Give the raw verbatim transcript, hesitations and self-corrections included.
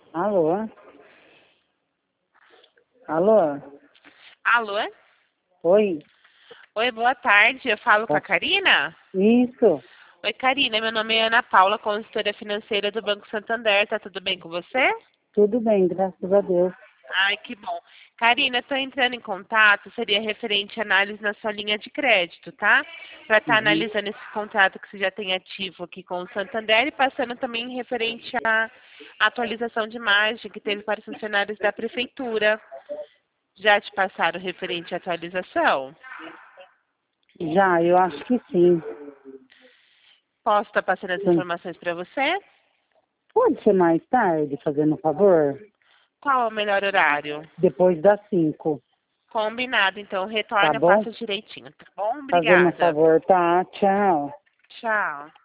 Alô? Alô? Alô? Oi? Oi, boa tarde. Eu falo com a Ó, Karina? Isso, Oi, Karina. Meu nome é Ana Paula, consultora financeira do Banco Santander. Tá tudo bem com você? tudo bem, graças a Deus. Ai, que bom. Karina, estou entrando em contato, seria referente à análise na sua linha de crédito, tá? Para estar Uhum. analisando esse contrato que você já tem ativo aqui com o Santander e passando também referente à atualização de imagem que teve para os funcionários da Prefeitura. Já te passaram referente à atualização? Já, eu acho que sim. Posso estar passando as Sim. informações para você? Pode ser mais tarde, fazendo um favor? Qual é o melhor horário? Depois das cinco, Combinado, então tá retorna, eu bom? passo direitinho, tá bom? Fazendo um Obrigada. favor, tá? Tchau. Tchau.